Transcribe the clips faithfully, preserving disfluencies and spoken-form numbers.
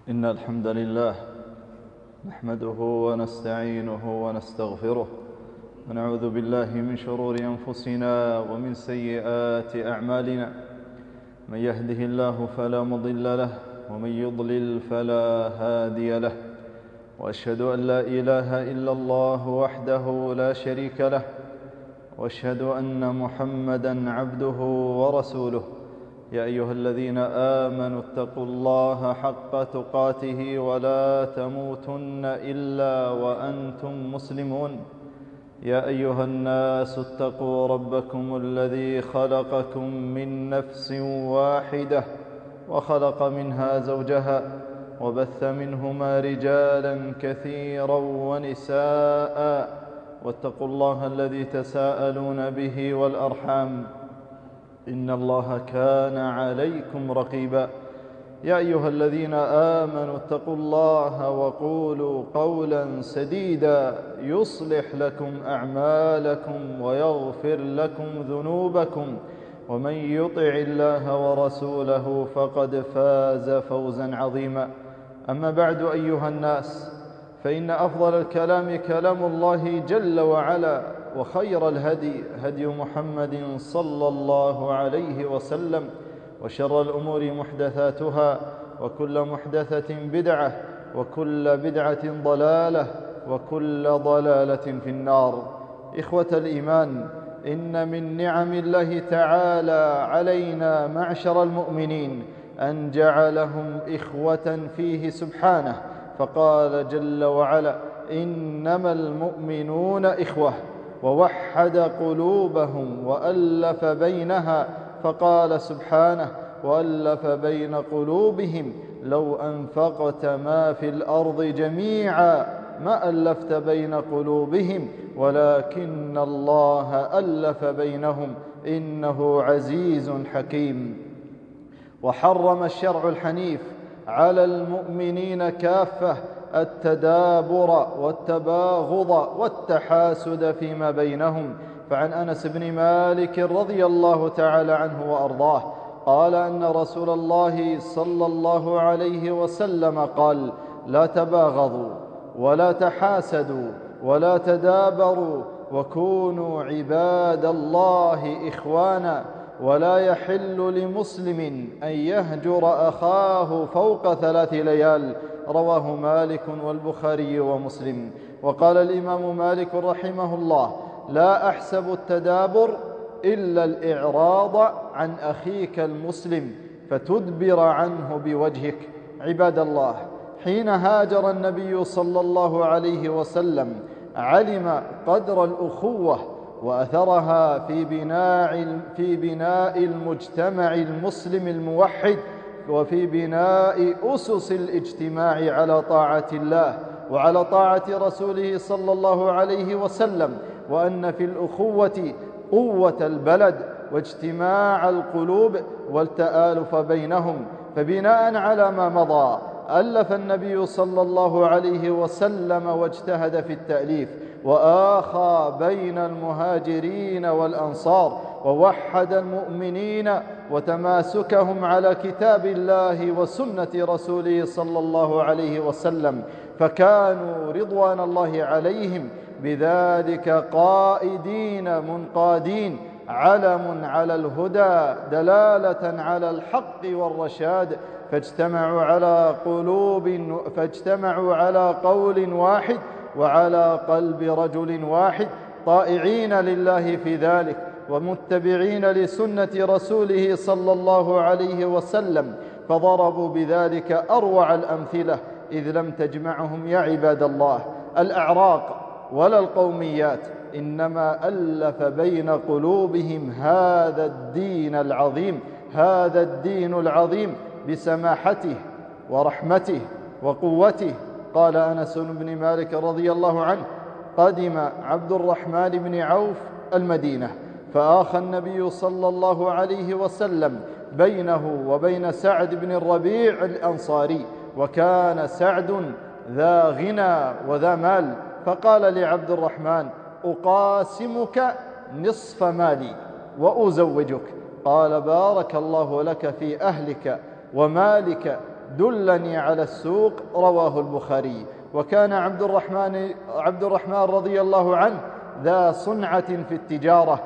إن الحمد لله نحمده ونستعينه ونستغفره ونعوذ بالله من شرور أنفسنا ومن سيئات أعمالنا. من يهده الله فلا مضل له ومن يضلل فلا هادي له، وأشهد أن لا إله إلا الله وحده لا شريك له، وأشهد أن محمدًا عبده ورسوله. يا أيها الذين آمنوا اتقوا الله حق تقاته ولا تموتن إلا وأنتم مسلمون. يا أيها الناس اتقوا ربكم الذي خلقكم من نفس واحدة وخلق منها زوجها وبث منهما رجالا كثيرا ونساء، واتقوا الله الذي تساءلون به والأرحام إن الله كان عليكم رقيبا. يا أيها الذين آمنوا اتقوا الله وقولوا قولا سديدا يصلح لكم أعمالكم ويغفر لكم ذنوبكم، ومن يطع الله ورسوله فقد فاز فوزا عظيما. أما بعد أيها الناس، فإن أفضل الكلام كلام الله جل وعلا، وخير الهدي هدي محمد صلى الله عليه وسلم، وشر الأمور محدثاتها، وكل محدثة بدعة، وكل بدعة ضلالة، وكل ضلالة في النار. إخوة الإيمان، إن من نعم الله تعالى علينا معشر المؤمنين أن جعلهم إخوة فيه سبحانه، فقال جل وعلا: إنما المؤمنون إخوة، ووحد قلوبهم وألف بينها، فقال سبحانه: وألف بين قلوبهم لو أنفقت ما في الأرض جميعا ما ألفت بين قلوبهم ولكن الله ألف بينهم إنه عزيز حكيم. وحرم الشرع الحنيف على المؤمنين كافة التدابر والتباغض والتحاسد فيما بينهم. فعن أنس بن مالك رضي الله تعالى عنه وأرضاه قال أن رسول الله صلى الله عليه وسلم قال: لا تباغضوا ولا تحاسدوا ولا تدابروا، وكونوا عباد الله إخوانا، ولا يحل لمسلم أن يهجر أخاه فوق ثلاث ليال. رواه مالك والبخاري ومسلم. وقال الإمام مالك رحمه الله: لا أحسب التدابر إلا الإعراض عن أخيك المسلم فتدبر عنه بوجهك. عباد الله، حين هاجر النبي صلى الله عليه وسلم علم قدر الأخوة وأثرها في بناء في بناء المجتمع المسلم الموحد، وفي بناء أسس الاجتماع على طاعة الله وعلى طاعة رسوله صلى الله عليه وسلم، وأن في الأخوة قوة البلد واجتماع القلوب والتآلف بينهم. فبناء على ما مضى ألف النبي صلى الله عليه وسلم واجتهد في التأليف، وآخى بين المهاجرين والأنصار، ووحد المؤمنين وتماسكهم على كتاب الله وسنة رسوله صلى الله عليه وسلم، فكانوا رضوان الله عليهم بذلك قائدين منقادين، علم على الهدى دلالة على الحق والرشاد، فاجتمعوا على قلوب فاجتمعوا على قول واحد وعلى قلب رجل واحد، طائعين لله في ذلك ومتبعين لسنة رسوله صلى الله عليه وسلم، فضربوا بذلك أروع الأمثلة، إذ لم تجمعهم يا عباد الله الأعراق ولا القوميات، إنما ألف بين قلوبهم هذا الدين العظيم هذا الدين العظيم بسماحته ورحمته وقوته. قال أنس بن مالك رضي الله عنه: قدم عبد الرحمن بن عوف المدينة، فآخى النبي صلى الله عليه وسلم بينه وبين سعد بن الربيع الأنصاري، وكان سعد ذا غنى وذا مال، فقال لعبد الرحمن: أقاسمك نصف مالي وأزوجك. قال: بارك الله لك في أهلك ومالك دلني على السوق، رواه البخاري. وكان عبد الرحمن, عبد الرحمن رضي الله عنه ذا صنعة في التجارة،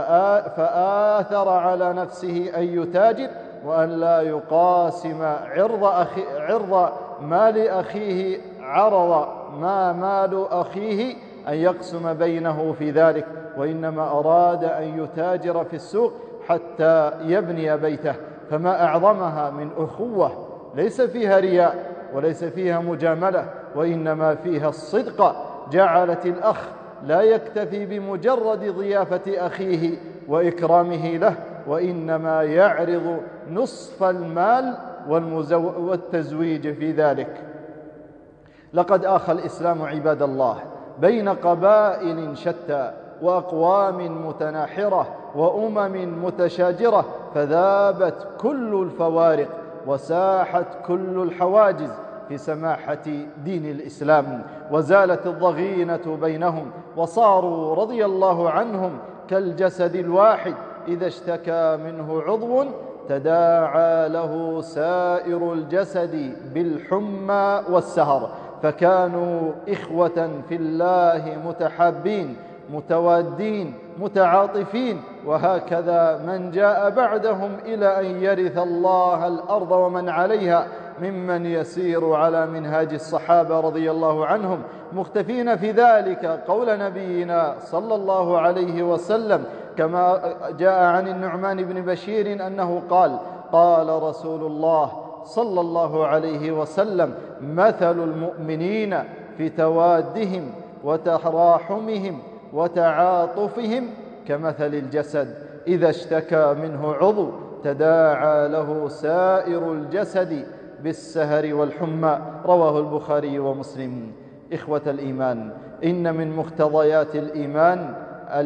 فآثر على نفسه أن يتاجر وأن لا يقاسم عرض, أخي عرض مال أخيه عرض ما مال أخيه أن يقسم بينه في ذلك، وإنما أراد أن يتاجر في السوق حتى يبني بيته. فما أعظمها من أخوة ليس فيها رياء وليس فيها مجاملة، وإنما فيها الصدق، جعلت الأخ لا يكتفي بمجرد ضيافة أخيه وإكرامه له، وإنما يعرض نصف المال والتزويج في ذلك. لقد آخى الإسلام عباد الله بين قبائل شتى وأقوام متناحرة وأمم متشاجرة، فذابت كل الفوارق وساحت كل الحواجز في سماحة دين الإسلام، وزالت الضغينة بينهم، وصاروا رضي الله عنهم كالجسد الواحد إذا اشتكى منه عضو تداعى له سائر الجسد بالحمى والسهر. فكانوا إخوة في الله متحابين متوادين متعاطفين. وهكذا من جاء بعدهم إلى أن يرث الله الأرض ومن عليها ممن يسير على منهاج الصحابة رضي الله عنهم، مختفين في ذلك قول نبينا صلى الله عليه وسلم كما جاء عن النعمان بن بشير أنه قال: قال رسول الله صلى الله عليه وسلم: مثل المؤمنين في توادهم وتراحمهم وتعاطفهم كمثل الجسد إذا اشتكى منه عضو تداعى له سائر الجسد بالسهر والحمى، رواه البخاري ومسلم. إخوة الإيمان، إن من مقتضيات الإيمان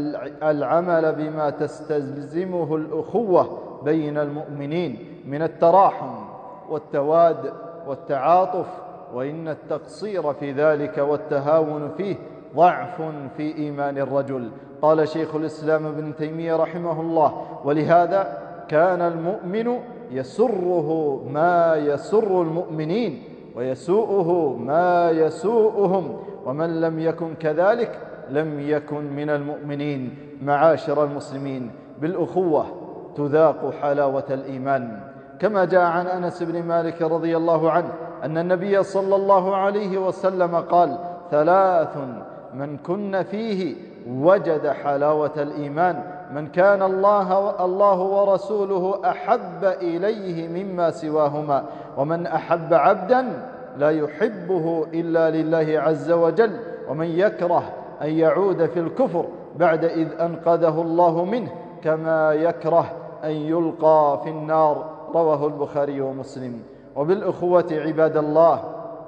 العمل بما تستلزمه الأخوة بين المؤمنين من التراحم والتواد والتعاطف، وإن التقصير في ذلك والتهاون فيه ضعف في إيمان الرجل. قال شيخ الإسلام ابن تيمية رحمه الله: ولهذا كان المؤمن يسره ما يسر المؤمنين ويسوءه ما يسوءهم، ومن لم يكن كذلك لم يكن من المؤمنين. معاشر المسلمين، بالأخوة تذاق حلاوة الإيمان، كما جاء عن أنس بن مالك رضي الله عنه أن النبي صلى الله عليه وسلم قال: ثلاث من كن فيه وجد حلاوة الإيمان: من كان الله, الله ورسوله أحب إليه مما سواهما، ومن أحب عبدا لا يحبه إلا لله عز وجل، ومن يكره أن يعود في الكفر بعد إذ أنقذه الله منه، كما يكره أن يلقى في النار، رواه البخاري ومسلم. وبالأخوة عباد الله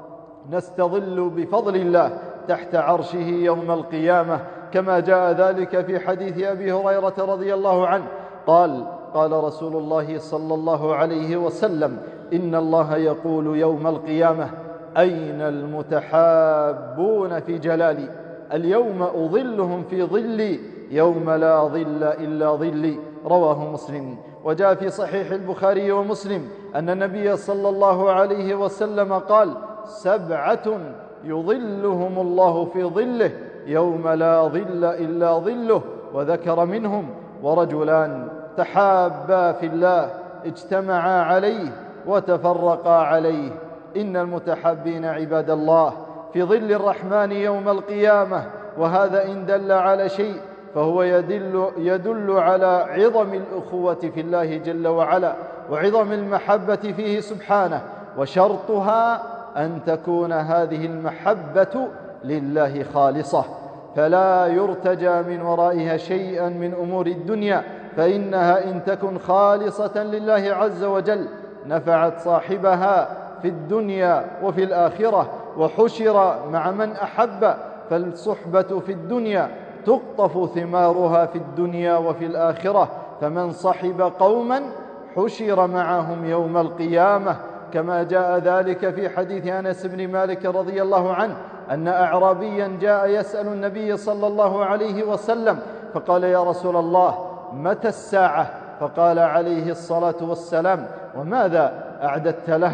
نستظل بفضل الله تحت عرشه يوم القيامة، كما جاء ذلك في حديث أبي هريرة رضي الله عنه قال: قال رسول الله صلى الله عليه وسلم: إن الله يقول يوم القيامة: أين المتحابون في جلالي؟ اليوم أظلهم في ظلي يوم لا ظل إلا ظلي، رواه مسلم. وجاء في صحيح البخاري ومسلم أن النبي صلى الله عليه وسلم قال: سبعة يظلهم الله في ظله يوم لا ظل إلا ظله، وذكر منهم: ورجلان تحابا في الله اجتمعا عليه وتفرقا عليه. إن المتحابين عباد الله في ظل الرحمن يوم القيامة، وهذا إن دل على شيء فهو يدل, يدل على عظم الأخوة في الله جل وعلا وعظم المحبة فيه سبحانه، وشرطها أن تكون هذه المحبة لله خالصة، فلا يرتجى من ورائها شيئا من أمور الدنيا، فإنها إن تكن خالصة لله عز وجل نفعت صاحبها في الدنيا وفي الآخرة، وحشر مع من أحب، فالصحبة في الدنيا تقطف ثمارها في الدنيا وفي الآخرة، فمن صحب قوما حشر معهم يوم القيامة، كما جاء ذلك في حديث أنس بن مالك رضي الله عنه أن أعرابيا جاء يسأل النبي صلى الله عليه وسلم فقال: يا رسول الله، متى الساعة؟ فقال عليه الصلاة والسلام: وماذا أعددت لها؟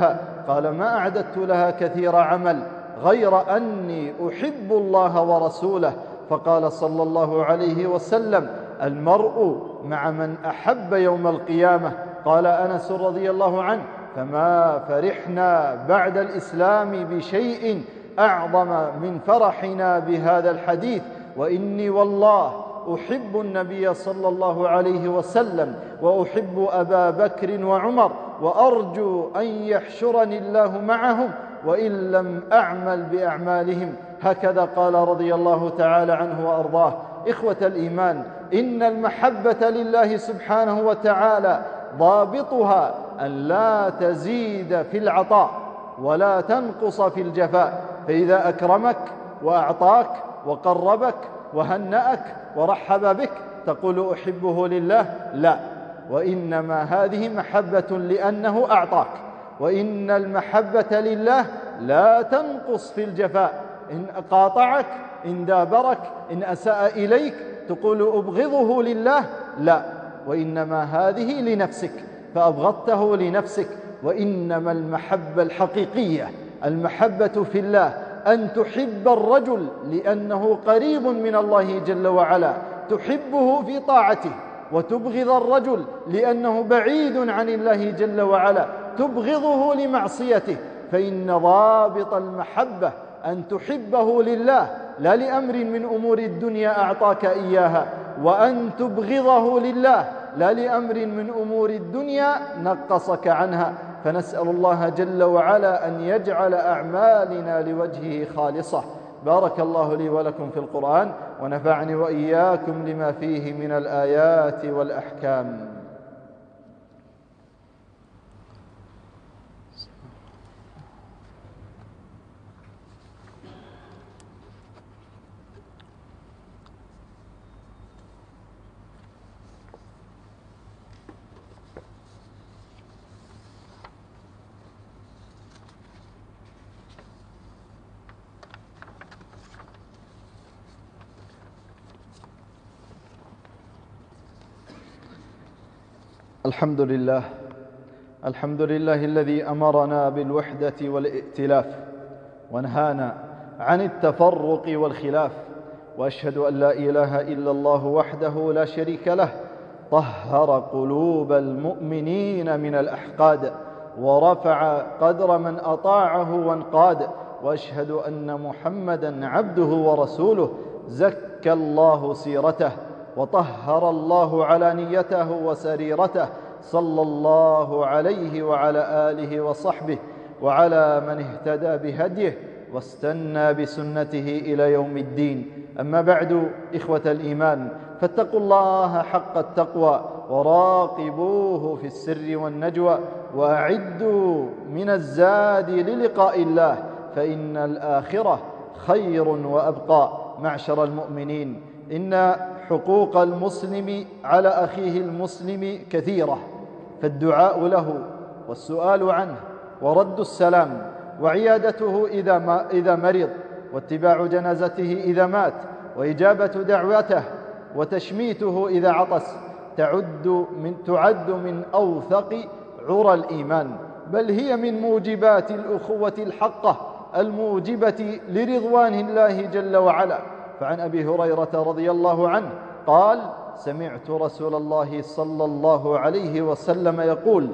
قال: ما أعددت لها كثير عمل غير أني أحب الله ورسوله. فقال صلى الله عليه وسلم: المرء مع من أحب يوم القيامة. قال أنس رضي الله عنه: فما فرحنا بعد الإسلام بشيء أعظم من فرحنا بهذا الحديث، وإني والله أحب النبي صلى الله عليه وسلم، وأحب أبا بكر وعمر، وأرجو أن يحشرني الله معهم وإن لم أعمل بأعمالهم. هكذا قال رضي الله تعالى عنه وأرضاه. إخوة الإيمان، إن المحبة لله سبحانه وتعالى ضابطها أن لا تزيد في العطاء ولا تنقص في الجفاء. فإذا أكرمك وأعطاك وقربك وهنأك ورحب بك تقول: أحبه لله؟ لا، وإنما هذه محبة لأنه أعطاك. وإن المحبة لله لا تنقص في الجفاء. إن قاطعك، إن دابرك، إن أساء إليك تقول: أبغضه لله؟ لا، وإنما هذه لنفسك فأبغضته لنفسك. وإنما المحبة الحقيقية، المحبة في الله، أن تحب الرجل لأنه قريب من الله جل وعلا، تحبه في طاعته، وتبغض الرجل لأنه بعيد عن الله جل وعلا، تبغضه لمعصيته. فإن ضابط المحبة أن تحبه لله لا لأمر من أمور الدنيا أعطاك إياها، وأن تبغضه لله لا لأمر من أمور الدنيا نقصك عنها. فنسأل الله جل وعلا أن يجعل أعمالنا لوجهه خالصة. بارك الله لي ولكم في القرآن، ونفعني وإياكم لما فيه من الآيات والأحكام. الحمد لله الحمد لله الذي أمرنا بالوحدة والائتلاف ونهانا عن التفرق والخلاف، وأشهد أن لا إله إلا الله وحده لا شريك له، طهر قلوب المؤمنين من الأحقاد ورفع قدر من أطاعه وانقاد، وأشهد أن محمدًا عبده ورسوله زكى الله سيرته وطهر الله علانيته وسريرته، صلى الله عليه وعلى آله وصحبه وعلى من اهتدى بهديه واستنى بسنته إلى يوم الدين. أما بعد، إخوة الإيمان، فاتقوا الله حق التقوى وراقبوه في السر والنجوى، وأعدوا من الزاد للقاء الله، فإن الآخرة خير وأبقى. معشر المؤمنين، إن حقوق المسلم على أخيه المسلم كثيرة، فالدعاء له والسؤال عنه ورد السلام وعيادته إذا, ما إذا مرض، واتباع جنازته إذا مات، وإجابة دعوته وتشميته إذا عطس تعد من, تعد من أوثق عرى الإيمان، بل هي من موجبات الأخوة الحقة الموجبة لرضوان الله جل وعلا. فعن أبي هريرة رضي الله عنه قال: سمعت رسول الله صلى الله عليه وسلم يقول: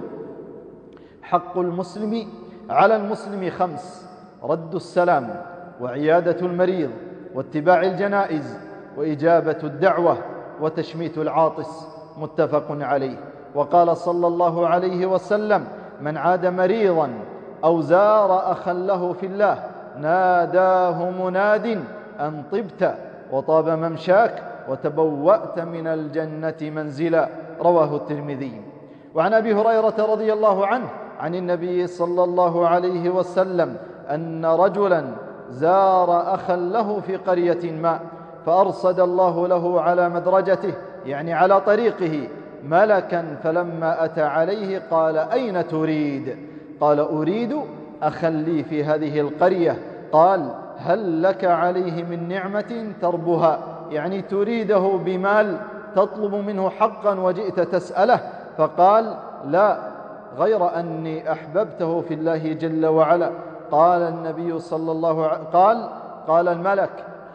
حق المسلم على المسلم خمس: رد السلام، وعيادة المريض، واتباع الجنائز، وإجابة الدعوة، وتشميت العاطس. متفق عليه. وقال صلى الله عليه وسلم: من عاد مريضا أو زار أخا له في الله ناداه مناد أن طبت وطاب ممشاك وتبوأت من الجنة منزلا. رواه الترمذي. وعن أبي هريرة رضي الله عنه عن النبي صلى الله عليه وسلم أن رجلا زار أخا له في قرية ما، فأرصد الله له على مدرجته، يعني على طريقه، ملكا، فلما أتى عليه قال: أين تريد؟ قال: أريد أخا لي في هذه القرية. قال: هل لك عليه من نعمة تربها؟ يعني تريده بمال تطلب منه حقا وجئت تسأله؟ فقال: لا. غير أني أحببته في الله جل وعلا. قال النبي صلى الله عليه قال قال الملك: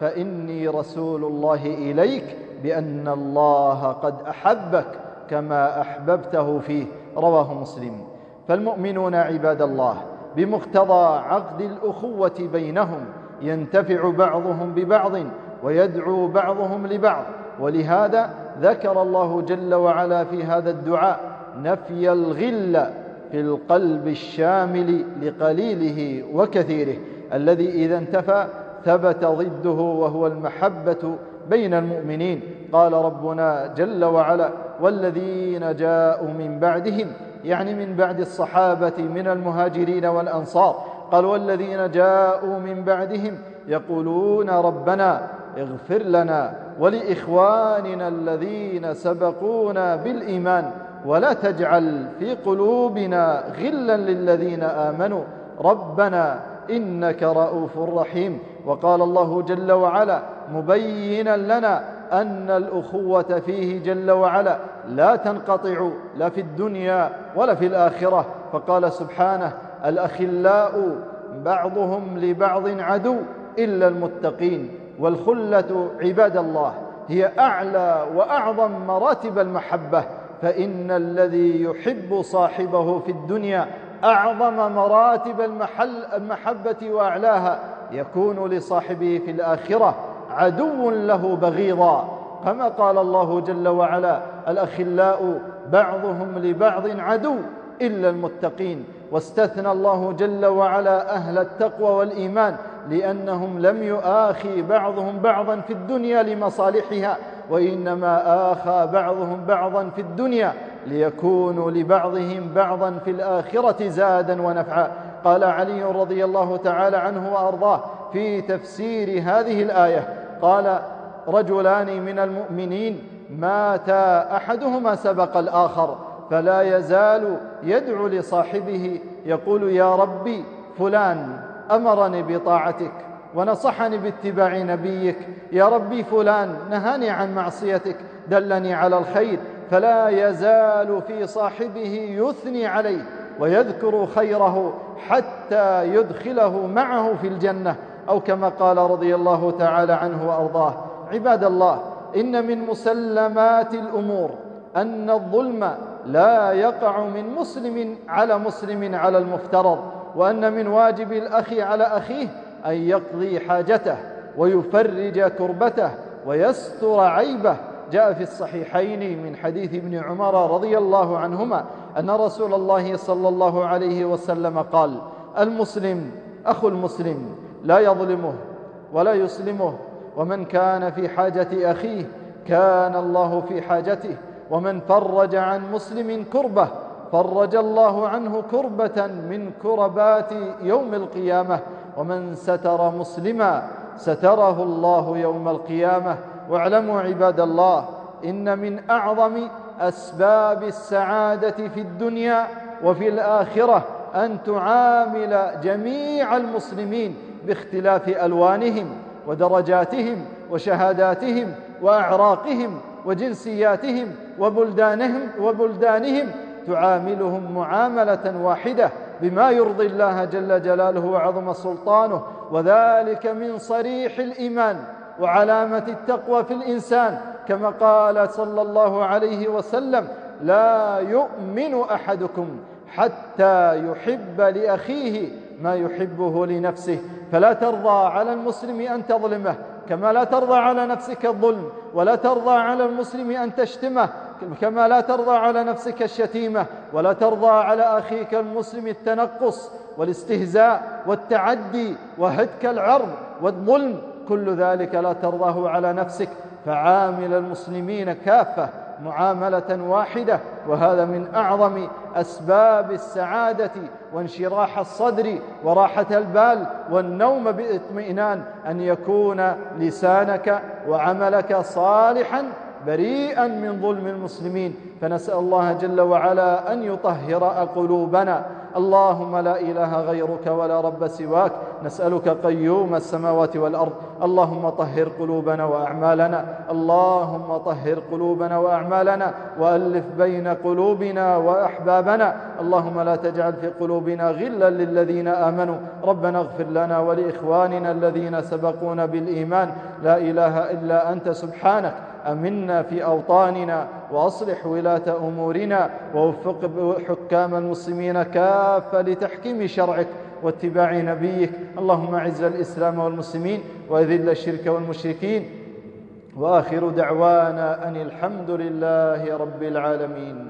فإني رسول الله إليك بأن الله قد أحبك كما أحببته فيه. رواه مسلم. فالمؤمنون عباد الله بمقتضى عقد الأخوة بينهم ينتفع بعضهم ببعض ويدعو بعضهم لبعض، ولهذا ذكر الله جل وعلا في هذا الدعاء نفي الغل في القلب الشامل لقليله وكثيره، الذي إذا انتفى ثبت ضده وهو المحبة بين المؤمنين. قال ربنا جل وعلا: والذين جاءوا من بعدهم، يعني من بعد الصحابة من المهاجرين والأنصار، قال: والذين جاءوا من بعدهم يقولون ربنا اغفر لنا ولإخواننا الذين سبقونا بالإيمان ولا تجعل في قلوبنا غلا للذين آمنوا ربنا إنك رؤوف رحيم. وقال الله جل وعلا مبينا لنا أن الأخوة فيه جل وعلا لا تنقطع لا في الدنيا ولا في الآخرة، فقال سبحانه: الأخلاء بعضهم لبعض عدو إلا المتقين. والخلة عباد الله هي أعلى وأعظم مراتب المحبة، فإن الذي يحب صاحبه في الدنيا أعظم مراتب المحل المحبة وأعلاها يكون لصاحبه في الآخرة عدو له بغيضا، كما قال الله جل وعلا: الأخلاء بعضهم لبعض عدو إلا المتقين. واستثنى الله جل وعلا أهل التقوى والإيمان لأنهم لم يؤاخي بعضهم بعضا في الدنيا لمصالحها، وإنما آخى بعضهم بعضا في الدنيا ليكونوا لبعضهم بعضا في الآخرة زادا ونفعا. قال علي رضي الله تعالى عنه وأرضاه في تفسير هذه الآية، قال: رجلان من المؤمنين ماتا أحدهما سبق الآخر، فلا يزال يدعو لصاحبه يقول: يا ربي فلان أمرني بطاعتك ونصحني باتباع نبيك، يا ربي فلان نهاني عن معصيتك دلني على الخير، فلا يزال في صاحبه يثني عليه ويذكر خيره حتى يدخله معه في الجنة، أو كما قال رضي الله تعالى عنه وأرضاه. عباد الله، إن من مسلمات الأمور أن الظلم لا يقع من مسلم على مسلم على المفترض، وأن من واجب الأخ على أخيه أن يقضي حاجته ويفرج كربته ويستر عيبه. جاء في الصحيحين من حديث ابن عمر رضي الله عنهما أن رسول الله صلى الله عليه وسلم قال: المسلم أخو المسلم لا يظلمه ولا يسلمه، ومن كان في حاجة أخيه كان الله في حاجته، ومن فرج عن مسلم كربة فرج الله عنه كربة من كربات يوم القيامة، ومن ستر مسلما ستره الله يوم القيامة. واعلموا عباد الله، إن من أعظم أسباب السعادة في الدنيا وفي الآخرة أن تعامل جميع المسلمين باختلاف ألوانهم ودرجاتهم وشهاداتهم وأعراقهم وجنسياتهم وبلدانهم وبلدانهم تعاملهم معاملة واحدة بما يرضي الله جل جلاله وعظم سلطانه، وذلك من صريح الإيمان وعلامة التقوى في الإنسان، كما قال صلى الله عليه وسلم: لا يؤمن أحدكم حتى يحب لأخيه ما يحبه لنفسه. فلا ترضى على المسلم أن تظلمه، كما لا ترضى على نفسك الظلم، ولا ترضى على المسلم أن تشتمه، كما لا ترضى على نفسك الشتيمة، ولا ترضى على أخيك المسلم التنقص والاستهزاء والتعدي وهتك العرض والظلم، كل ذلك لا ترضاه على نفسك. فعامل المسلمين كافة معاملة واحدة، وهذا من أعظم أسباب السعادة وانشراح الصدر وراحة البال والنوم باطمئنان، أن يكون لسانك وعملك صالحا بريئا من ظلم المسلمين. فنسأل الله جل وعلا أن يطهر قلوبنا، اللهم لا إله غيرك ولا رب سواك، نسألك قيوم السماوات والأرض. اللهم طهر قلوبنا وأعمالنا، اللهم طهر قلوبنا وأعمالنا، وألف بين قلوبنا وأحبابنا. اللهم لا تجعل في قلوبنا غلا للذين آمنوا. ربنا اغفر لنا ولإخواننا الذين سبقونا بالإيمان. لا إله إلا أنت سبحانك. أمنا في أوطاننا وأصلح ولاة أمورنا، ووفق حكام المسلمين كافة لتحكيم شرعك واتباع نبيك. اللهم أعز الإسلام والمسلمين وأذل الشرك والمشركين، وآخر دعوانا أن الحمد لله رب العالمين.